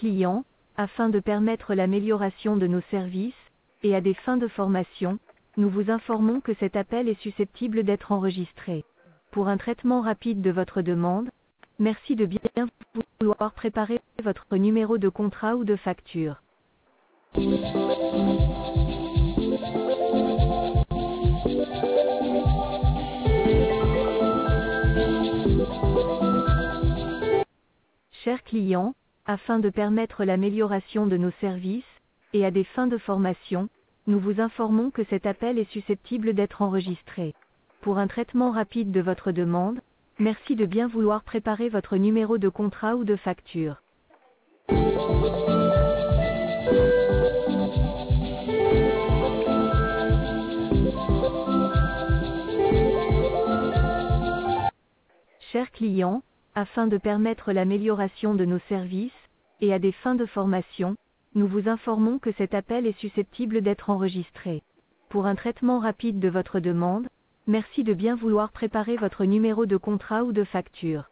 client, afin de permettre l'amélioration de nos services, et à des fins de formation, nous vous informons que cet appel est susceptible d'être enregistré. Pour un traitement rapide de votre demande, merci de bien vouloir préparer votre numéro de contrat ou de facture. Chers clients, afin de permettre l'amélioration de nos services, et à des fins de formation, nous vous informons que cet appel est susceptible d'être enregistré. Pour un traitement rapide de votre demande, merci de bien vouloir préparer votre numéro de contrat ou de facture. Chers clients, afin de permettre l'amélioration de nos services, et à des fins de formation, nous vous informons que cet appel est susceptible d'être enregistré. Pour un traitement rapide de votre demande, merci de bien vouloir préparer votre numéro de contrat ou de facture.